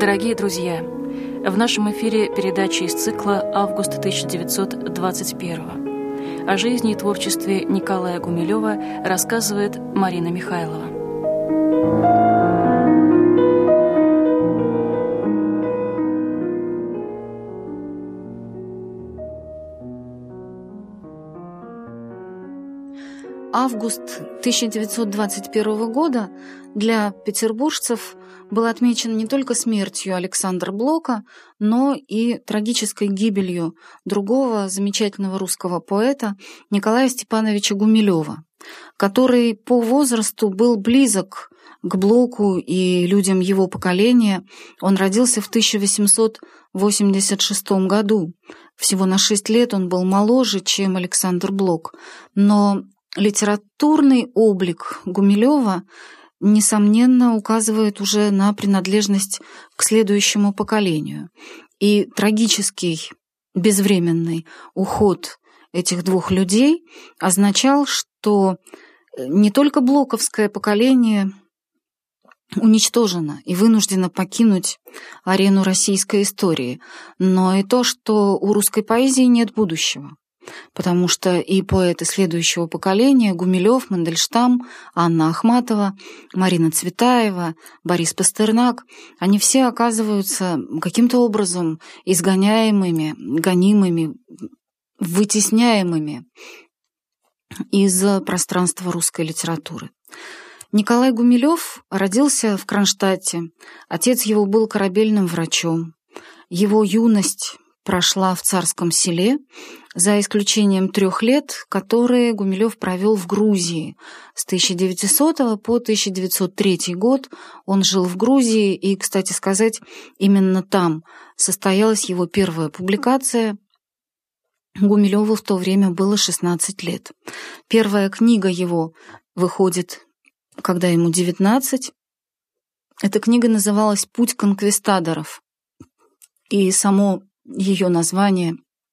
Дорогие друзья, в нашем эфире передача из цикла «Август 1921». О жизни и творчестве Николая Гумилева рассказывает Марина Михайлова. Август 1921 года для петербуржцев был отмечен не только смертью Александра Блока, но и трагической гибелью другого замечательного русского поэта Николая Степановича Гумилева, который по возрасту был близок к Блоку и людям его поколения. Он родился в 1886 году. Всего на 6 лет он был моложе, чем Александр Блок. Но литературный облик Гумилева, несомненно, указывает уже на принадлежность к следующему поколению. И трагический, безвременный уход этих двух людей означал, что не только блоковское поколение уничтожено и вынуждено покинуть арену российской истории, но и то, что у русской поэзии нет будущего. Потому что и поэты следующего поколения — Гумилев, Мандельштам, Анна Ахматова, Марина Цветаева, Борис Пастернак — они все оказываются каким-то образом изгоняемыми, гонимыми, вытесняемыми из пространства русской литературы. Николай Гумилев родился в Кронштадте. Отец его был корабельным врачом. Его юность прошла в Царском Селе, за исключением 3 лет, которые Гумилев провел в Грузии. С 1900 по 1903 год он жил в Грузии, и, кстати сказать, именно там состоялась его первая публикация. Гумилеву в то время было 16 лет. Первая книга его выходит, когда ему 19. Эта книга называлась «Путь конквистадоров», и само ее название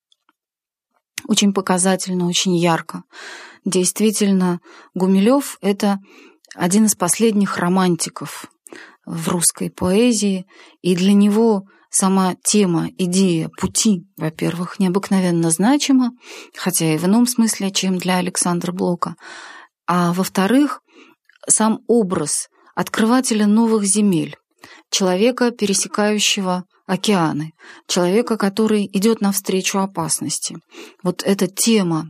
очень показательно, очень ярко. Действительно, Гумилев — это один из последних романтиков в русской поэзии, и для него сама тема, идея пути, во-первых, необыкновенно значима, хотя и в ином смысле, чем для Александра Блока, а во-вторых, сам образ открывателя новых земель, человека, пересекающего океаны, человека, который идет навстречу опасности. Вот эта тема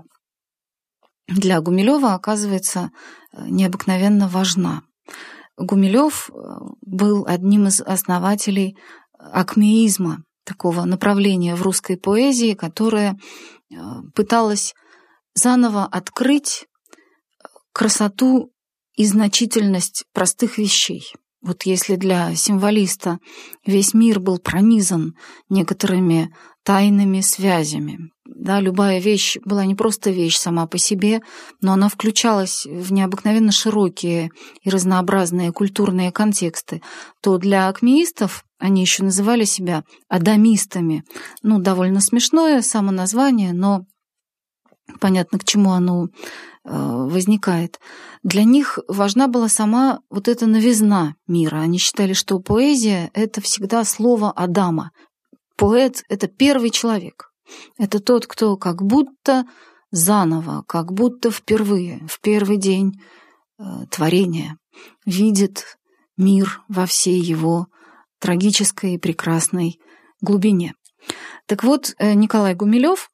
для Гумилева оказывается необыкновенно важна. Гумилев был одним из основателей акмеизма, такого направления в русской поэзии, которое пыталось заново открыть красоту и значительность простых вещей. Вот если для символиста весь мир был пронизан некоторыми тайными связями, да, любая вещь была не просто вещь сама по себе, но она включалась в необыкновенно широкие и разнообразные культурные контексты, то для акмеистов, они еще называли себя адамистами, довольно смешное самоназвание, но понятно, к чему оно возникает. Для них важна была сама вот эта новизна мира. Они считали, что поэзия — это всегда слово Адама. Поэт — это первый человек. Это тот, кто как будто заново, как будто впервые, в первый день творения видит мир во всей его трагической и прекрасной глубине. Так вот, Николай Гумилев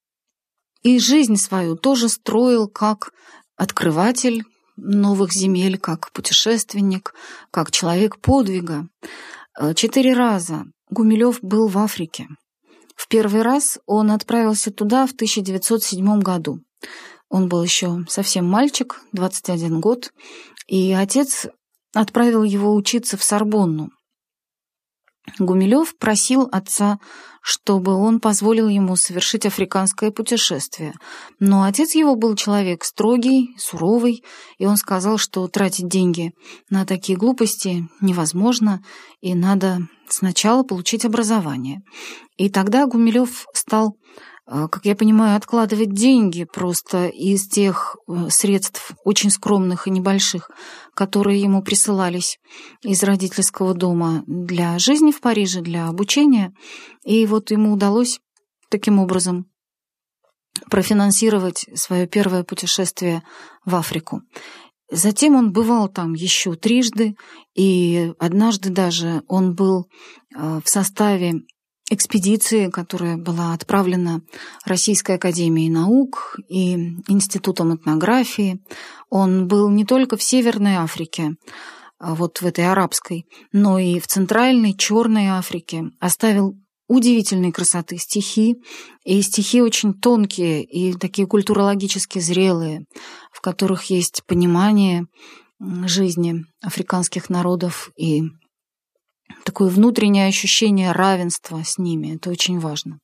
и жизнь свою тоже строил как открыватель новых земель, как путешественник, как человек подвига. 4 раза Гумилев был в Африке. В первый раз он отправился туда в 1907 году. Он был еще совсем мальчик, 21 год, и отец отправил его учиться в Сорбонну. Гумилев просил отца, чтобы он позволил ему совершить африканское путешествие. Но отец его был человек строгий, суровый, и он сказал, что тратить деньги на такие глупости невозможно, и надо сначала получить образование. И тогда Гумилев стал, как я понимаю, откладывать деньги просто из тех средств очень скромных и небольших, которые ему присылались из родительского дома для жизни в Париже, для обучения. И вот ему удалось таким образом профинансировать свое первое путешествие в Африку. Затем он бывал там еще трижды, и однажды даже он был в составе экспедиции, которая была отправлена Российской академией наук и Институтом этнографии. Он был не только в Северной Африке, вот в этой арабской, но и в Центральной, Черной Африке. Оставил удивительной красоты стихи, и стихи очень тонкие и такие культурологически зрелые, в которых есть понимание жизни африканских народов и такое внутреннее ощущение равенства с ними. Это очень важно.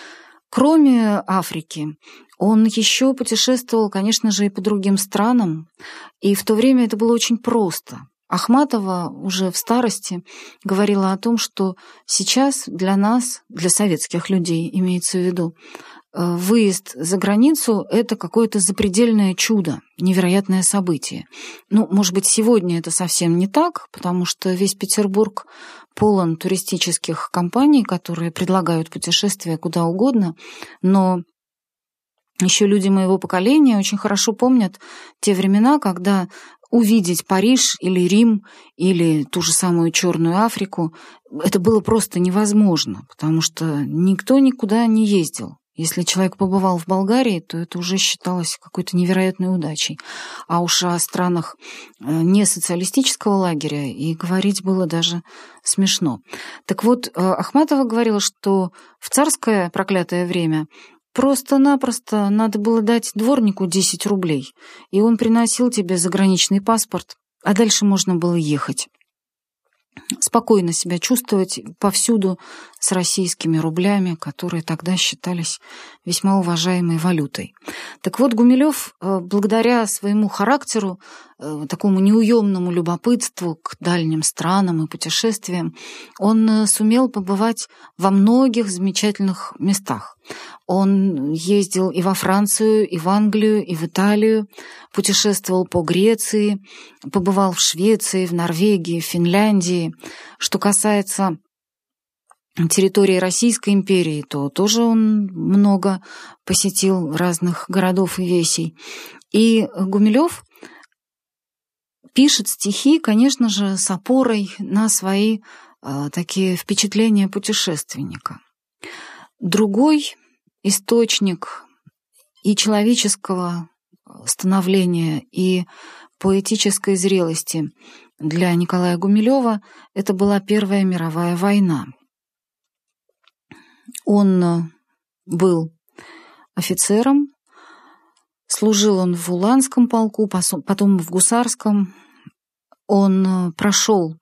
Кроме Африки, он еще путешествовал, конечно же, и по другим странам, и в то время это было очень просто. Ахматова уже в старости говорила о том, что сейчас для нас, для советских людей, имеется в виду, выезд за границу – это какое-то запредельное чудо, невероятное событие. Ну, может быть, сегодня это совсем не так, потому что весь Петербург полон туристических компаний, которые предлагают путешествия куда угодно, но еще люди моего поколения очень хорошо помнят те времена, когда увидеть Париж или Рим или ту же самую Черную Африку это было просто невозможно, потому что никто никуда не ездил. Если человек побывал в Болгарии, то это уже считалось какой-то невероятной удачей. А уж о странах не социалистического лагеря и говорить было даже смешно. Так вот, Ахматова говорила, что в царское проклятое время просто-напросто надо было дать дворнику 10 рублей, и он приносил тебе заграничный паспорт, а дальше можно было ехать. Спокойно себя чувствовать повсюду с российскими рублями, которые тогда считались весьма уважаемой валютой. Так вот, Гумилев, благодаря своему характеру, такому неуемному любопытству к дальним странам и путешествиям, он сумел побывать во многих замечательных местах. Он ездил и во Францию, и в Англию, и в Италию, путешествовал по Греции, побывал в Швеции, в Норвегии, в Финляндии. Что касается территории Российской империи, то тоже он много посетил разных городов и весей. И Гумилев пишет стихи, конечно же, с опорой на свои такие впечатления путешественника. Другой источник и человеческого становления, и поэтической зрелости для Николая Гумилева это была Первая мировая война. Он был офицером, служил он в Уланском полку, потом в Гусарском. Он прошел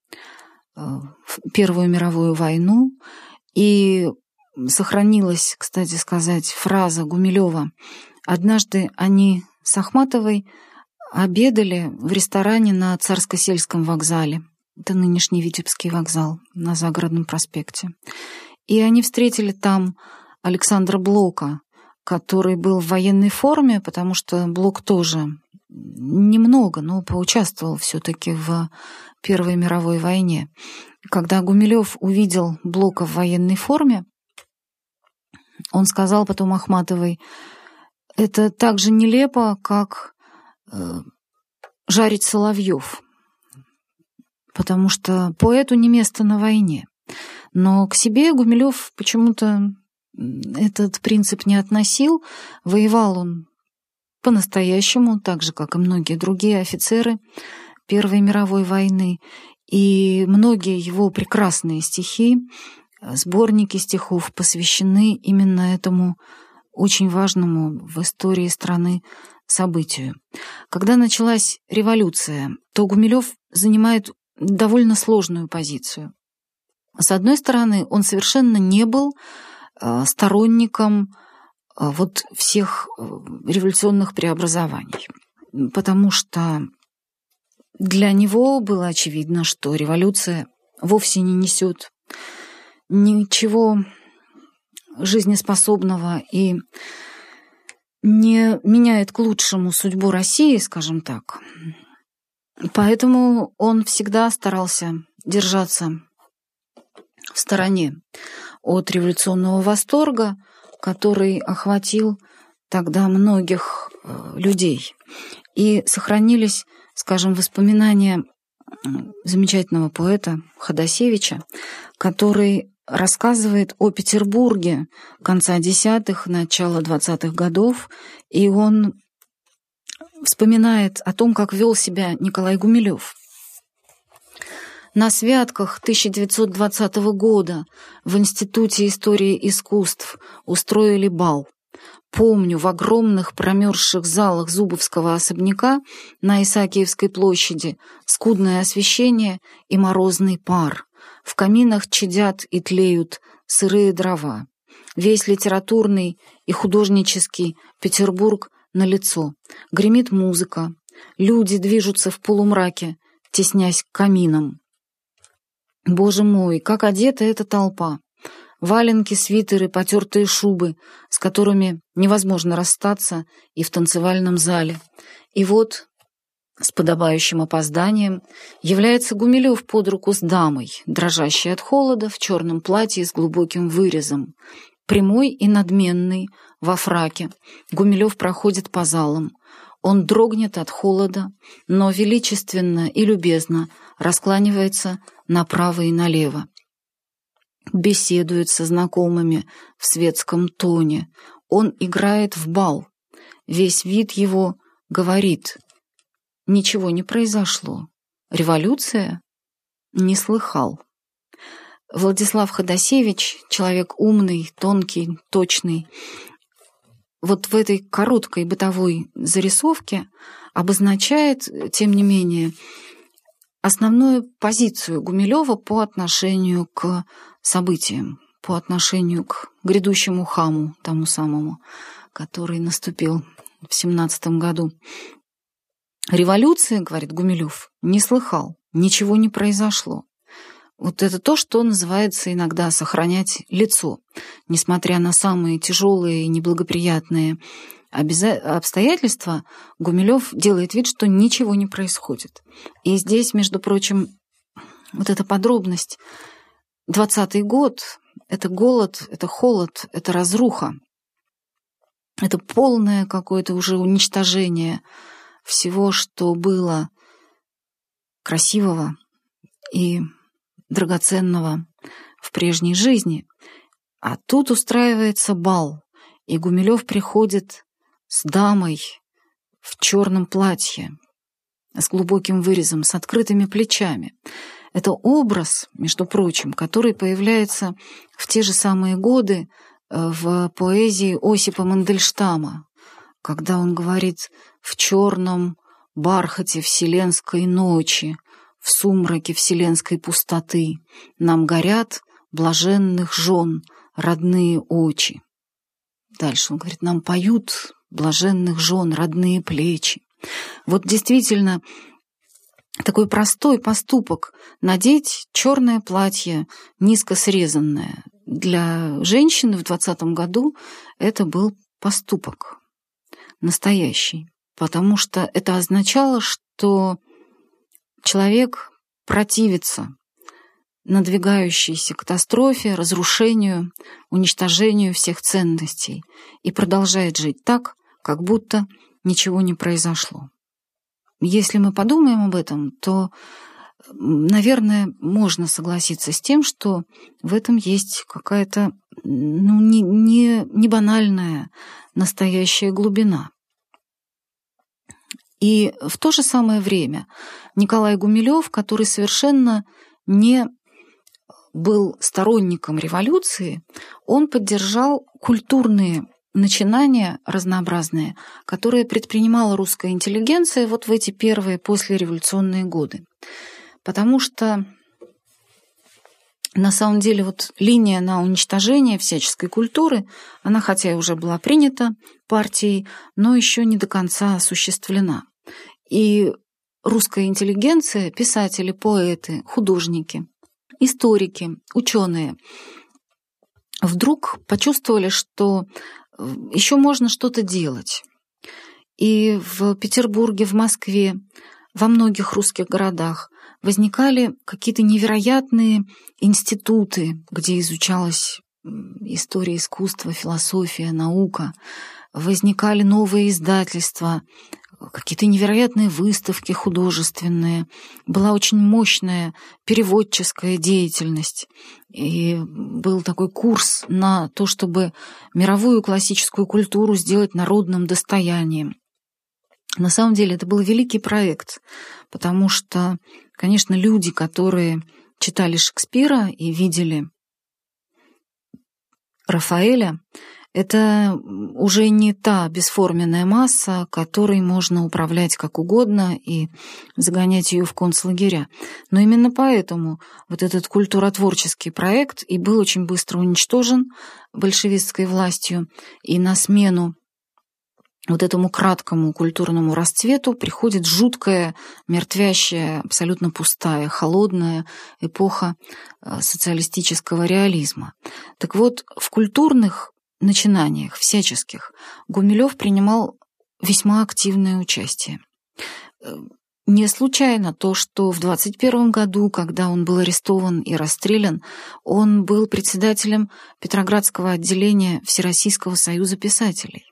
Первую мировую войну, и сохранилась, кстати сказать, фраза Гумилева. Однажды они с Ахматовой обедали в ресторане на Царско-сельском вокзале. Это нынешний Витебский вокзал на Загородном проспекте. И они встретили там Александра Блока, который был в военной форме, потому что Блок тоже немного, но поучаствовал все-таки в Первой мировой войне. Когда Гумилев увидел Блока в военной форме, он сказал потом Ахматовой: «Это так же нелепо, как жарить соловьев, потому что поэту не место на войне». Но к себе Гумилев почему-то этот принцип не относил. Воевал он по-настоящему, так же, как и многие другие офицеры Первой мировой войны. И многие его прекрасные стихи, сборники стихов посвящены именно этому очень важному в истории страны событию. Когда началась революция, то Гумилев занимает довольно сложную позицию. С одной стороны, он совершенно не был сторонником вот всех революционных преобразований, потому что для него было очевидно, что революция вовсе не несет ничего жизнеспособного и не меняет к лучшему судьбу России, скажем так. Поэтому он всегда старался держаться в стороне от революционного восторга, который охватил тогда многих людей. И сохранились, скажем, воспоминания замечательного поэта Ходосевича, который рассказывает о Петербурге конца 10-х, начала 20-х годов, и он вспоминает о том, как вел себя Николай Гумилев. На святках 1920 года в Институте истории искусств устроили бал. Помню, в огромных промерзших залах Зубовского особняка на Исаакиевской площади скудное освещение и морозный пар. В каминах чадят и тлеют сырые дрова. Весь литературный и художнический Петербург налицо. Гремит музыка. Люди движутся в полумраке, теснясь к каминам. Боже мой, как одета эта толпа! Валенки, свитеры, потертые шубы, с которыми невозможно расстаться и в танцевальном зале. И вот, с подобающим опозданием, является Гумилев под руку с дамой, дрожащей от холода, в черном платье с глубоким вырезом. Прямой и надменный, во фраке, Гумилев проходит по залам. Он дрогнет от холода, но величественно и любезно раскланивается направо и налево. Беседует со знакомыми в светском тоне. Он играет в бал. Весь вид его говорит: ничего не произошло. Революция? Не слыхал. Владислав Ходосевич, человек умный, тонкий, точный, вот в этой короткой бытовой зарисовке обозначает, тем не менее, основную позицию Гумилева по отношению к событиям, по отношению к грядущему хаму, тому самому, который наступил в 17 году. «Революции, — говорит Гумилев, — не слыхал, ничего не произошло». Вот это то, что называется иногда сохранять лицо. Несмотря на самые тяжелые и неблагоприятные обстоятельства, Гумилев делает вид, что ничего не происходит. И здесь, между прочим, вот эта подробность. 20-й год — это голод, это холод, это разруха. Это полное какое-то уже уничтожение всего, что было красивого и драгоценного в прежней жизни. А тут устраивается бал, и Гумилев приходит с дамой в черном платье, с глубоким вырезом, с открытыми плечами. Это образ, между прочим, который появляется в те же самые годы в поэзии Осипа Мандельштама, когда он говорит: «В черном бархате вселенской ночи, в сумраке вселенской пустоты нам горят блаженных жен родные очи». Дальше он говорит: «Нам поют блаженных жен родные плечи». Вот действительно такой простой поступок — надеть черное платье, низко срезанное. Для женщины в 20-м году это был поступок настоящий, потому что это означало, что человек противится надвигающейся катастрофе, разрушению, уничтожению всех ценностей и продолжает жить так, как будто ничего не произошло. Если мы подумаем об этом, то, наверное, можно согласиться с тем, что в этом есть какая-то не банальная настоящая глубина. И в то же самое время Николай Гумилев, который совершенно не был сторонником революции, он поддержал культурные начинания разнообразные, которые предпринимала русская интеллигенция вот в эти первые послереволюционные годы. Потому что на самом деле вот линия на уничтожение всяческой культуры, она хотя и уже была принята партией, но еще не до конца осуществлена. И русская интеллигенция, писатели, поэты, художники историки, ученые вдруг почувствовали, что еще можно что-то делать. И в Петербурге, в Москве, во многих русских городах возникали какие-то невероятные институты, где изучалась история искусства, философия, наука. Возникали новые издательства, какие-то невероятные выставки художественные. Была очень мощная переводческая деятельность. И был такой курс на то, чтобы мировую классическую культуру сделать народным достоянием. На самом деле это был великий проект, потому что, конечно, люди, которые читали Шекспира и видели Рафаэля, это уже не та бесформенная масса, которой можно управлять как угодно и загонять ее в концлагеря. Но именно поэтому вот этот культуротворческий проект и был очень быстро уничтожен большевистской властью, и на смену вот этому краткому культурному расцвету приходит жуткая, мертвящая, абсолютно пустая, холодная эпоха социалистического реализма. Так вот, в культурных начинаниях всяческих Гумилев принимал весьма активное участие. Не случайно то, что в 1921 году, когда он был арестован и расстрелян, он был председателем Петроградского отделения Всероссийского союза писателей.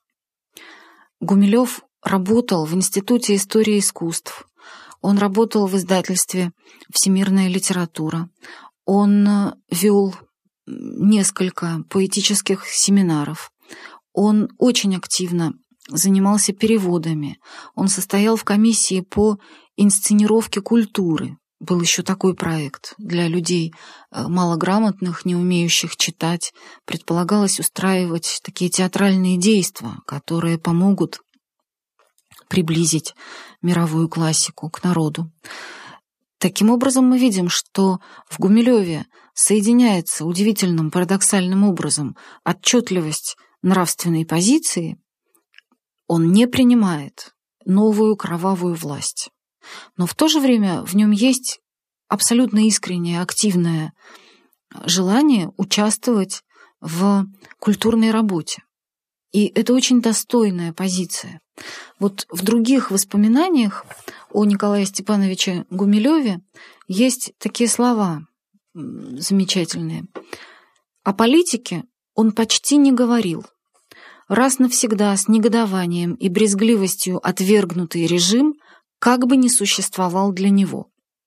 Гумилев работал в Институте истории искусств, он работал в издательстве «Всемирная литература», он вел несколько поэтических семинаров, он очень активно занимался переводами, он состоял в комиссии по инсценировке культуры. Был еще такой проект для людей малограмотных, не умеющих читать. Предполагалось устраивать такие театральные действия, которые помогут приблизить мировую классику к народу. Таким образом, мы видим, что в Гумилеве соединяется удивительным парадоксальным образом отчетливость нравственной позиции. Он не принимает новую кровавую власть. Но в то же время в нем есть абсолютно искреннее, активное желание участвовать в культурной работе. И это очень достойная позиция. Вот в других воспоминаниях о Николае Степановиче Гумилеве есть такие слова замечательные. О политике он почти не говорил. Раз навсегда с негодованием и брезгливостью отвергнутый режим как бы не существовал для него.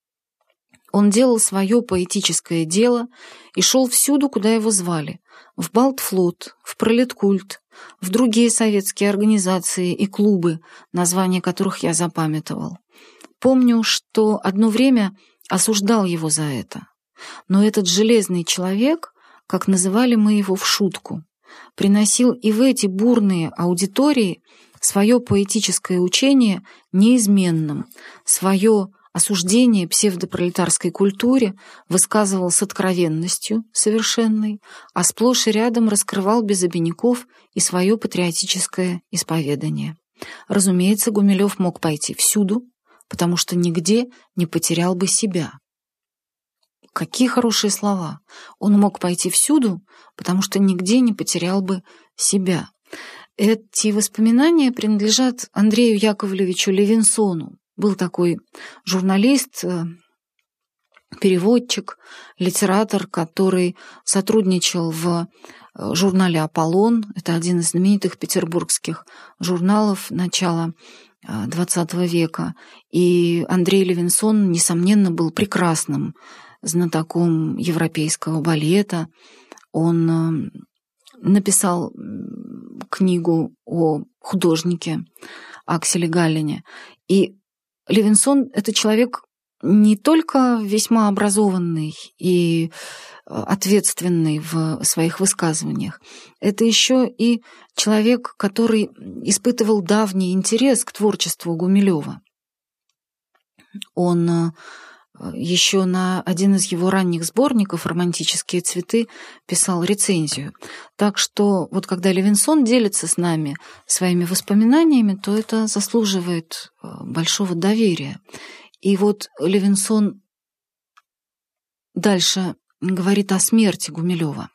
Он делал свое поэтическое дело и шел всюду, куда его звали. В Балтфлот, в Пролеткульт, в другие советские организации и клубы, названия которых я запамятовал. Помню, что одно время осуждал его за это. Но этот железный человек, как называли мы его в шутку, приносил и в эти бурные аудитории свое поэтическое учение неизменным, свое осуждение псевдопролетарской культуре высказывал с откровенностью совершенной, а сплошь и рядом раскрывал без обиняков и свое патриотическое исповедание. Разумеется, Гумилев мог пойти всюду, потому что нигде не потерял бы себя. Какие хорошие слова! Он мог пойти всюду, потому что нигде не потерял бы себя. Эти воспоминания принадлежат Андрею Яковлевичу Левинсону. Был такой журналист, переводчик, литератор, который сотрудничал в журнале «Аполлон». Это один из знаменитых петербургских журналов начала XX века. И Андрей Левинсон, несомненно, был прекрасным знатоком европейского балета. Он написал книгу о художнике Акселе Галлене. И Левинсон — это человек не только весьма образованный и ответственный в своих высказываниях, это еще и человек, который испытывал давний интерес к творчеству Гумилева. Он еще на один из его ранних сборников «Романтические цветы» писал рецензию. Так что вот когда Левинсон делится с нами своими воспоминаниями, то это заслуживает большого доверия. И вот Левинсон дальше говорит о смерти Гумилева.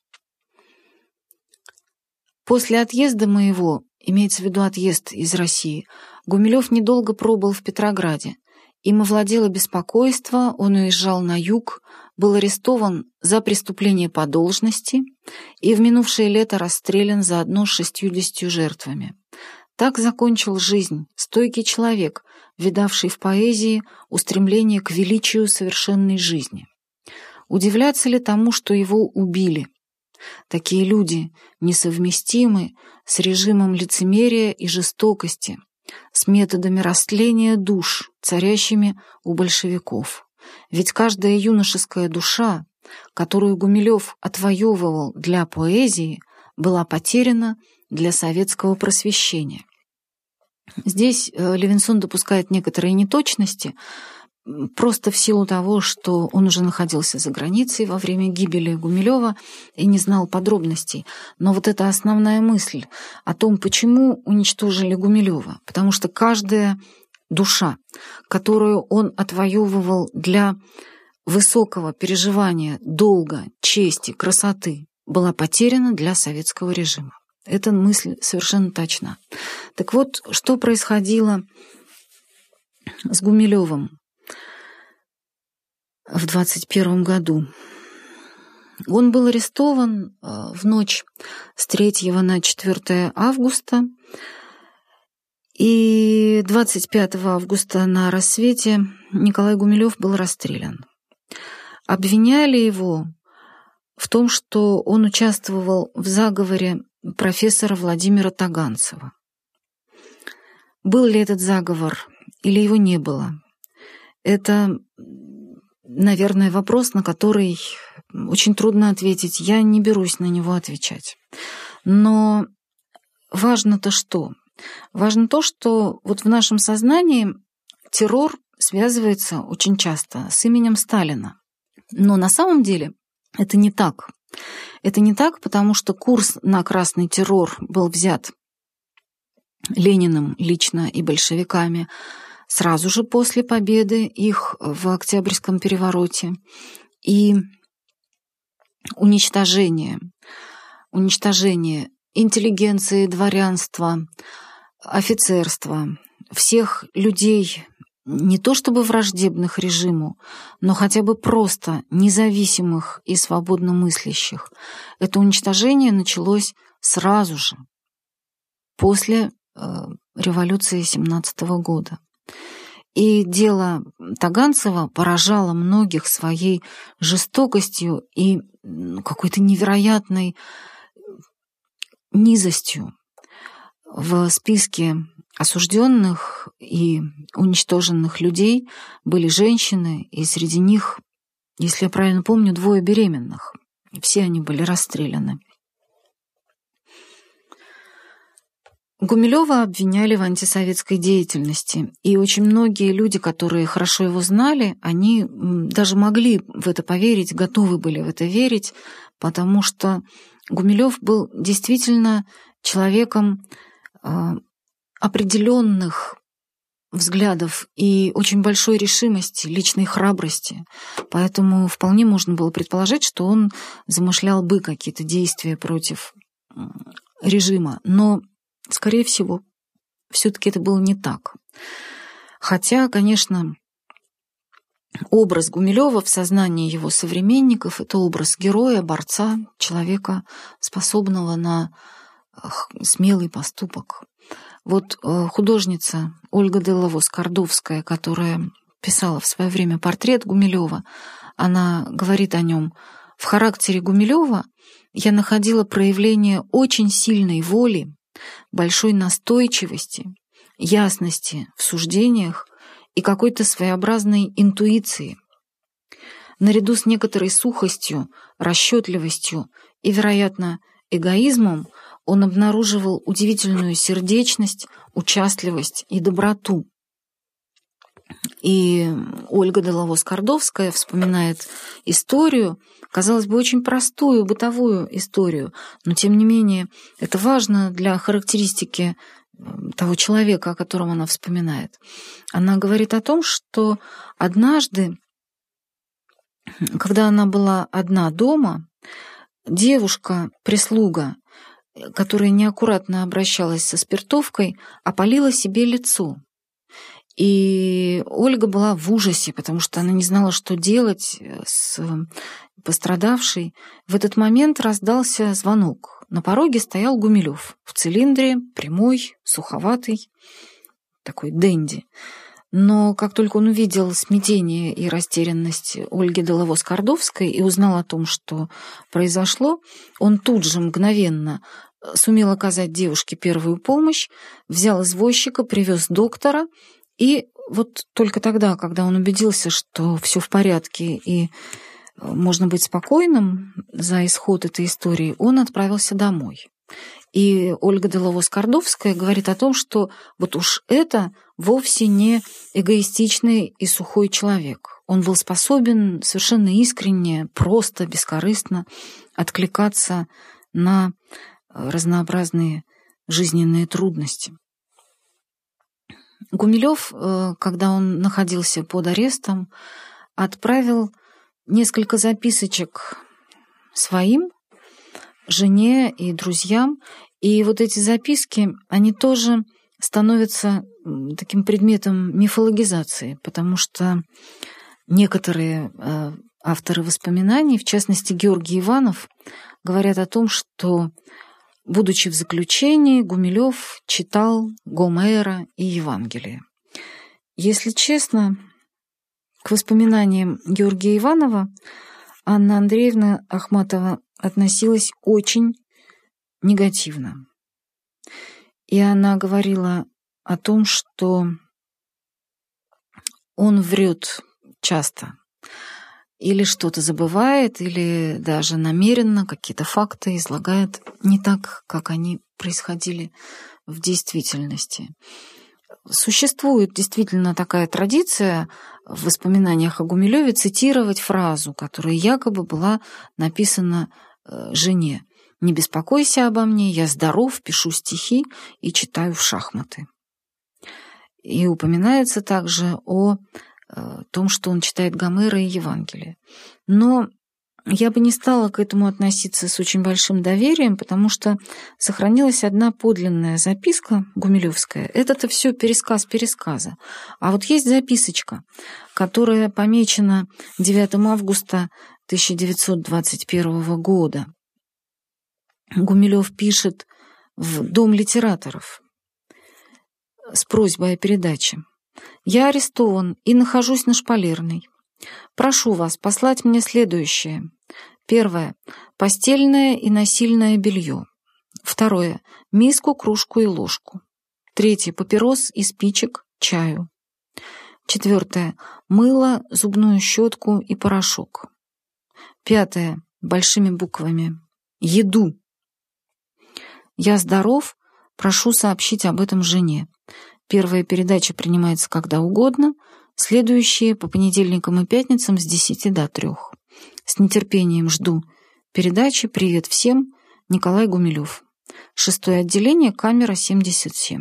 «После отъезда моего, имеется в виду отъезд из России, Гумилев недолго пробыл в Петрограде. Им овладело беспокойство, он уезжал на юг, был арестован за преступление по должности и в минувшее лето расстрелян заодно с 60 жертвами. Так закончил жизнь стойкий человек, видавший в поэзии устремление к величию совершенной жизни. Удивляться ли тому, что его убили? Такие люди несовместимы с режимом лицемерия и жестокости, с методами растления душ, царящими у большевиков. Ведь каждая юношеская душа, которую Гумилев отвоевывал для поэзии, была потеряна для советского просвещения». Здесь Левинсон допускает некоторые неточности, просто в силу того, что он уже находился за границей во время гибели Гумилева и не знал подробностей. Но вот эта основная мысль о том, почему уничтожили Гумилева, потому что каждая душа, которую он отвоевывал для высокого переживания долга, чести, красоты, была потеряна для советского режима. Эта мысль совершенно точна. Так вот, что происходило с Гумилевым в 1921 году. Он был арестован в ночь с 3 на 4 августа, и 25 августа на рассвете Николай Гумилев был расстрелян. Обвиняли его в том, что он участвовал в заговоре профессора Владимира Таганцева. Был ли этот заговор или его не было? Это, наверное, вопрос, на который очень трудно ответить. Я не берусь на него отвечать. Но важно-то что? Важно то, что вот в нашем сознании террор связывается очень часто с именем Сталина. Но на самом деле это не так. Это не так, потому что курс на красный террор был взят Лениным лично и большевиками сразу же после победы их в Октябрьском перевороте. И уничтожение интеллигенции, дворянства, офицерства, всех людей, не то чтобы враждебных режиму, но хотя бы просто независимых и свободно мыслящих. Это уничтожение началось сразу же, после революции 17 года. И дело Таганцева поражало многих своей жестокостью и какой-то невероятной низостью. В списке осужденных и уничтоженных людей были женщины, и среди них, если я правильно помню, 2 беременных. Все они были расстреляны. Гумилева обвиняли в антисоветской деятельности, и очень многие люди, которые хорошо его знали, они даже могли в это поверить, готовы были в это верить, потому что Гумилев был действительно человеком определенных взглядов и очень большой решимости, личной храбрости. Поэтому вполне можно было предположить, что он замышлял бы какие-то действия против режима. Но, скорее всего, все-таки это было не так. Хотя, конечно, образ Гумилева в сознании его современников — это образ героя, борца, человека, способного на смелый поступок. Вот художница Ольга Делавоз-Кордовская, которая писала в свое время портрет Гумилева, она говорит о нем: «В характере Гумилева я находила проявление очень сильной воли, большой настойчивости, ясности в суждениях и какой-то своеобразной интуиции. Наряду с некоторой сухостью, расчетливостью и, вероятно, эгоизмом он обнаруживал удивительную сердечность, участливость и доброту». И Ольга Делавоз-Кордовская вспоминает историю, казалось бы, очень простую бытовую историю, но, тем не менее, это важно для характеристики того человека, о котором она вспоминает. Она говорит о том, что однажды когда она была одна дома, девушка-прислуга, которая неаккуратно обращалась со спиртовкой, опалила себе лицо. И Ольга была в ужасе, потому что она не знала, что делать с пострадавшей. В этот момент раздался звонок. На пороге стоял Гумилев в цилиндре, прямой, суховатый, такой денди. Но как только он увидел смятение и растерянность Ольги Деловоз-Кордовской и узнал о том, что произошло, он тут же мгновенно сумел оказать девушке первую помощь, взял извозчика, привез доктора, и вот только тогда, когда он убедился, что все в порядке и можно быть спокойным за исход этой истории, он отправился домой. И Ольга Деловоз-Кордовская говорит о том, что вот уж это вовсе не эгоистичный и сухой человек. Он был способен совершенно искренне, просто, бескорыстно откликаться на разнообразные жизненные трудности. Гумилев, когда он находился под арестом, отправил несколько записочек своим, жене и друзьям, и вот эти записки, они тоже становятся таким предметом мифологизации, потому что некоторые авторы воспоминаний, в частности Георгий Иванов, говорят о том, что, будучи в заключении, Гумилев читал Гомера и Евангелие. Если честно, к воспоминаниям Георгия Иванова Анна Андреевна Ахматова относилась очень негативно. И она говорила о том, что он врет часто. Или что-то забывает, или даже намеренно какие-то факты излагает не так, как они происходили в действительности. Существует действительно такая традиция в воспоминаниях о Гумилеве цитировать фразу, которая якобы была написана жене. «Не беспокойся обо мне, я здоров, пишу стихи и читаю в шахматы». И упоминается также о том, что он читает Гомера и Евангелие. Но я бы не стала к этому относиться с очень большим доверием, потому что сохранилась одна подлинная записка гумилевская. Это-то все пересказ пересказа. А вот есть записочка, которая помечена 9 августа 1921 года. Гумилев пишет в Дом литераторов с просьбой о передаче. «Я арестован и нахожусь на Шпалерной. Прошу вас послать мне следующее. Первое. Постельное и насильное белье. Второе. Миску, кружку и ложку. Третье. Папирос и спичек, чаю. Четвертое. Мыло, зубную щетку и порошок. Пятое. Большими буквами. Еду. Я здоров, прошу сообщить об этом жене. Первая передача принимается когда угодно, следующие по понедельникам и пятницам с 10 до 3. С нетерпением жду передачи. Привет всем. Николай Гумилев. 6-е отделение, камера 77».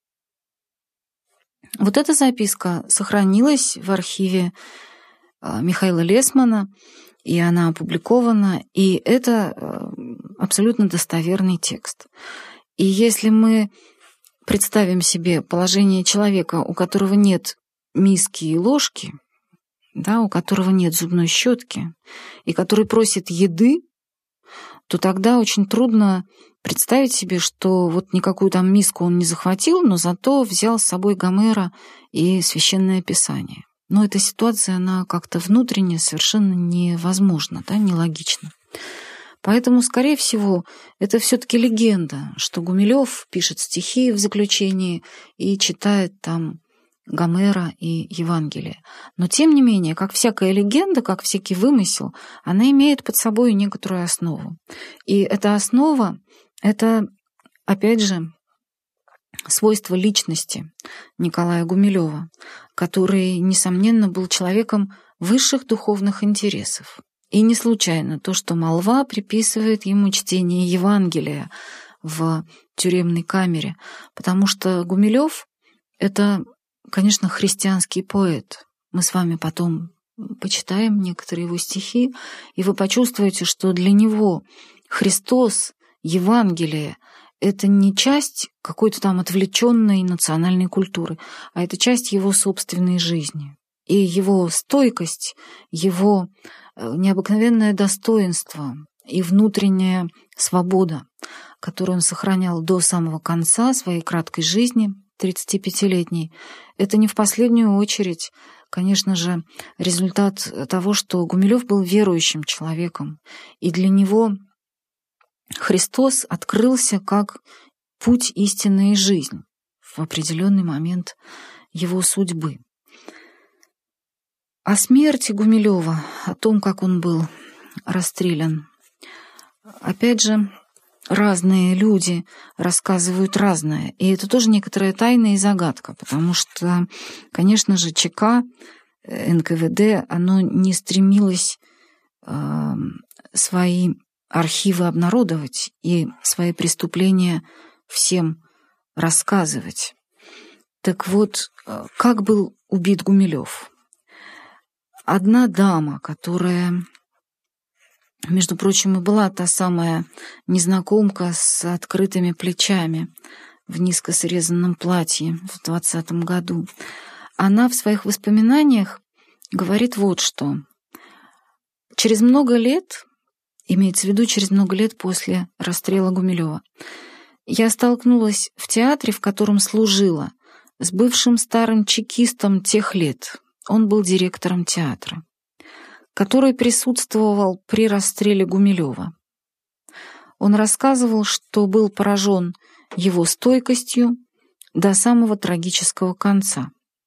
Вот эта записка сохранилась в архиве Михаила Лесмана, и она опубликована, и это абсолютно достоверный текст. И если мы представим себе положение человека, у которого нет миски и ложки, да, у которого нет зубной щетки, и который просит еды, то тогда очень трудно представить себе, что вот никакую там миску он не захватил, но зато взял с собой Гомера и Священное Писание. Но эта ситуация, она как-то внутренне совершенно невозможна, да, нелогична. Поэтому, скорее всего, это все-таки легенда, что Гумилев пишет стихи в заключении и читает там Гомера и Евангелие. Но, тем не менее, как всякая легенда, как всякий вымысел, она имеет под собой некоторую основу. И эта основа — это, опять же, свойство личности Николая Гумилева, который, несомненно, был человеком высших духовных интересов. И не случайно то, что молва приписывает ему чтение Евангелия в тюремной камере, потому что Гумилев — это, конечно, христианский поэт. Мы с вами потом почитаем некоторые его стихи, и вы почувствуете, что для него Христос, Евангелие — это не часть какой-то там отвлеченной национальной культуры, а это часть его собственной жизни. И его стойкость, его необыкновенное достоинство и внутренняя свобода, которую он сохранял до самого конца своей краткой жизни, 35-летней, это не в последнюю очередь, конечно же, результат того, что Гумилев был верующим человеком, и для него Христос открылся как путь истины и жизнь в определенный момент его судьбы. О смерти Гумилева, о том, как он был расстрелян, опять же, разные люди рассказывают разное. И это тоже некоторая тайна и загадка, потому что, конечно же, ЧК, НКВД, оно не стремилось свои архивы обнародовать и свои преступления всем рассказывать. Так вот, как был убит Гумилев? Одна дама, которая, между прочим, и была та самая незнакомка с открытыми плечами в низко срезанном платье в 20-м году, она в своих воспоминаниях говорит вот что. Через много лет, имеется в виду через много лет после расстрела Гумилева, я столкнулась в театре, в котором служила, с бывшим старым чекистом тех лет. Он был директором театра, который присутствовал при расстреле Гумилева. Он рассказывал, что был поражен его стойкостью до самого трагического конца.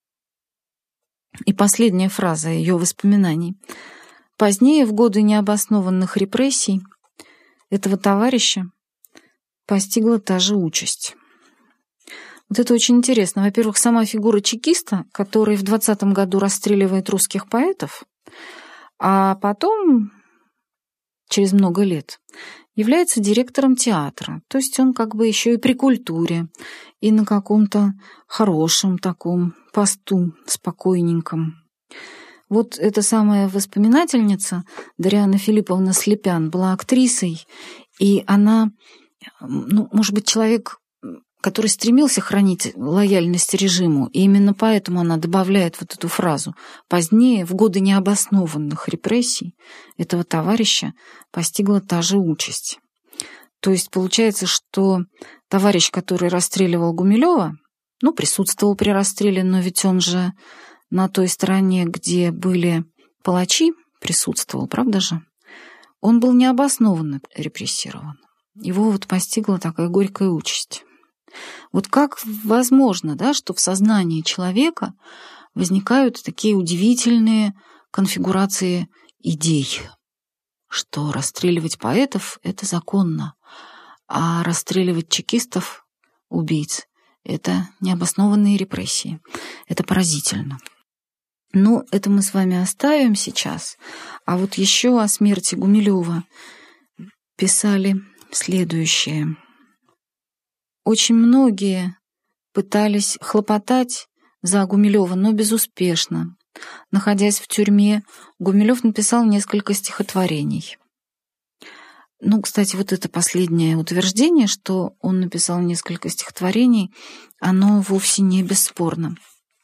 И последняя фраза ее воспоминаний. Позднее, в годы необоснованных репрессий, этого товарища постигла та же участь. Вот это очень интересно. Во-первых, сама фигура чекиста, который в 20-м году расстреливает русских поэтов, а потом, через много лет, является директором театра. То есть он как бы еще и при культуре, и на каком-то хорошем таком посту, спокойненьком. Вот эта самая воспоминательница, Дариана Филипповна Слепян, была актрисой, и она, может быть, человек, который стремился хранить лояльность режиму, и именно поэтому она добавляет вот эту фразу. Позднее, в годы необоснованных репрессий, этого товарища постигла та же участь. То есть получается, что товарищ, который расстреливал Гумилева, присутствовал при расстреле, но ведь он же на той стороне, где были палачи, присутствовал, правда же? Он был необоснованно репрессирован. Его вот постигла такая горькая участь. Вот как возможно, что в сознании человека возникают такие удивительные конфигурации идей, что расстреливать поэтов — это законно, а расстреливать чекистов, убийц, это необоснованные репрессии. Это поразительно. Но это мы с вами оставим сейчас. А вот еще о смерти Гумилева писали следующее. Очень многие пытались хлопотать за Гумилева, но безуспешно. Находясь в тюрьме, Гумилев написал несколько стихотворений. Кстати, вот это последнее утверждение, что он написал несколько стихотворений, оно вовсе не бесспорно.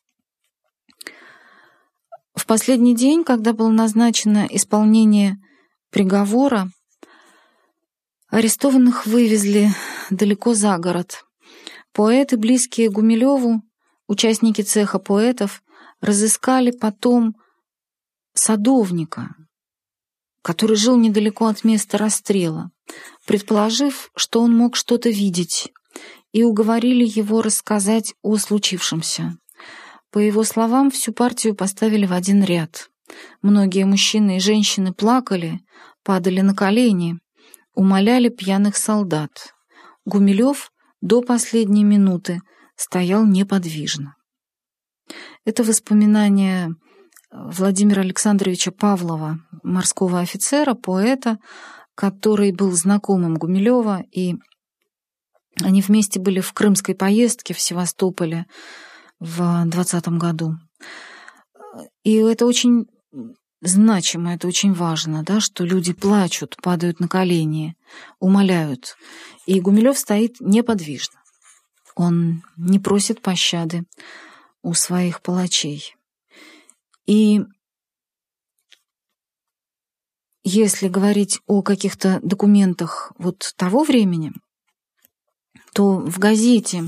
В последний день, когда было назначено исполнение приговора, арестованных вывезли далеко за город. Поэты, близкие Гумилеву, участники цеха поэтов, разыскали потом садовника, который жил недалеко от места расстрела, предположив, что он мог что-то видеть, и уговорили его рассказать о случившемся. По его словам, всю партию поставили в один ряд. Многие мужчины и женщины плакали, падали на колени, умоляли пьяных солдат. Гумилев до последней минуты стоял неподвижно. Это воспоминания Владимира Александровича Павлова, морского офицера, поэта, который был знакомым Гумилева, и они вместе были в крымской поездке в Севастополе в 20-м году. И это очень значимо, это очень важно, да, что люди плачут, падают на колени, умоляют. И Гумилев стоит неподвижно. Он не просит пощады у своих палачей. И если говорить о каких-то документах вот того времени, то в газете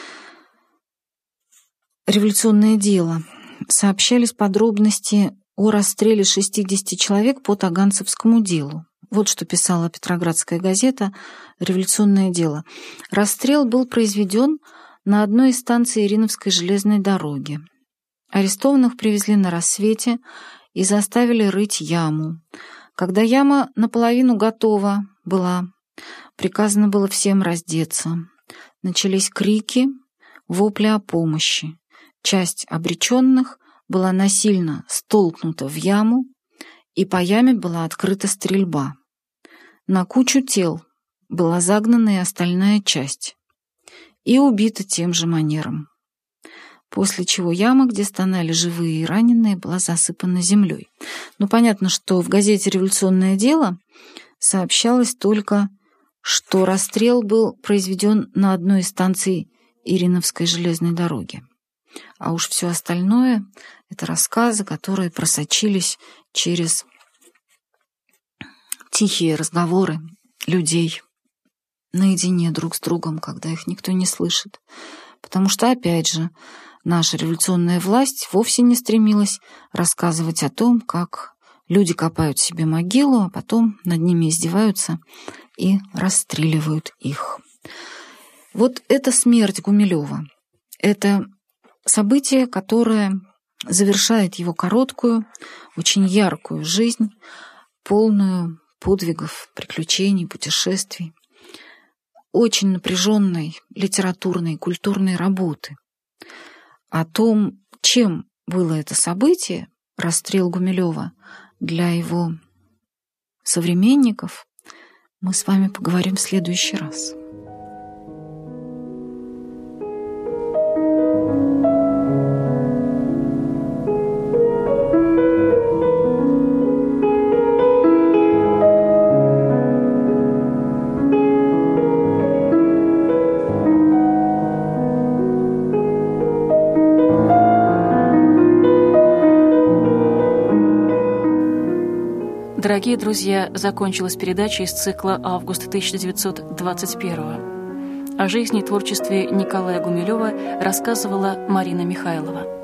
«Революционное дело» сообщались подробности о расстреле 60 человек по Таганцевскому делу. Вот что писала Петроградская газета «Революционное дело». Расстрел был произведен на одной из станций Ириновской железной дороги. Арестованных привезли на рассвете и заставили рыть яму. Когда яма наполовину готова была, приказано было всем раздеться. Начались крики, вопли о помощи. Часть обреченных была насильно столкнута в яму, и по яме была открыта стрельба. На кучу тел была загнана и остальная часть, и убита тем же манером. После чего яма, где стонали живые и раненые, была засыпана землей. Но понятно, что в газете «Революционное дело» сообщалось только, что расстрел был произведен на одной из станций Ириновской железной дороги. А уж все остальное — это рассказы, которые просочились через тихие разговоры людей наедине друг с другом, когда их никто не слышит. Потому что, опять же, наша революционная власть вовсе не стремилась рассказывать о том, как люди копают себе могилу, а потом над ними издеваются и расстреливают их. Вот это смерть Гумилева. Это событие, которое завершает его короткую, очень яркую жизнь, полную подвигов, приключений, путешествий, очень напряженной литературной, культурной работы. О том, чем было это событие, расстрел Гумилева, для его современников, мы с вами поговорим в следующий раз. Дорогие друзья, закончилась передача из цикла «Август 1921». О жизни и творчестве Николая Гумилева рассказывала Марина Михайлова.